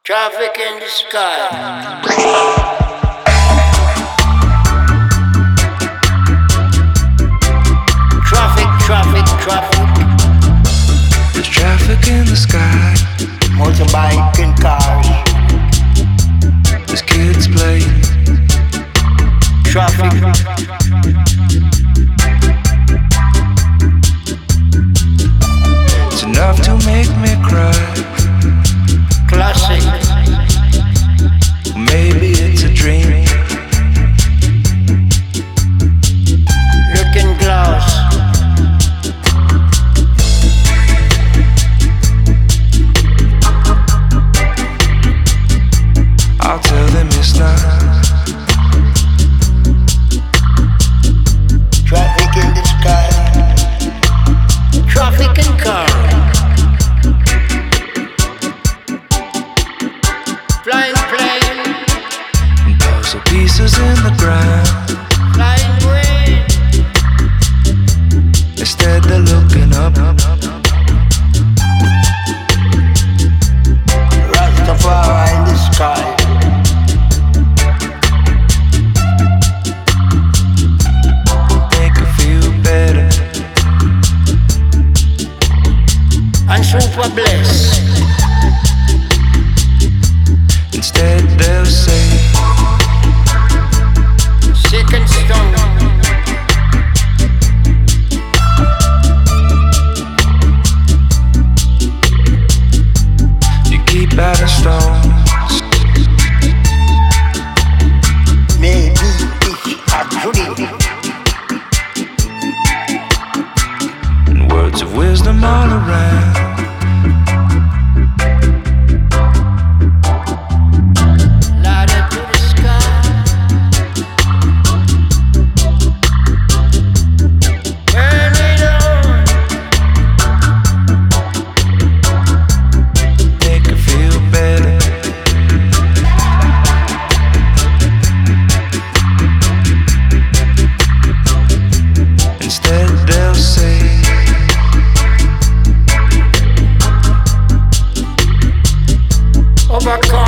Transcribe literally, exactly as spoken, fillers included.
Traffic in the sky. Traffic, traffic, traffic. There's traffic in the sky. Motorbike and cars. There's kids playing. Traffic. It's enough to make me cry. Classic. Maybe it's a dream. Looking glass. I'll tell them it's not. Traffic in the sky. Traffic and cars. Flying plane. And puzzle pieces in the ground. Flying brain. Instead they're looking up. Rastafari in the sky. Make her feel better. And super bliss. Instead they'll say Sick and stoned. you keep adding stones. Maybe it's a dream. And words of wisdom all around. Ladder to the sky. Turn it on. Make her feel better. Instead they'll say Overcome.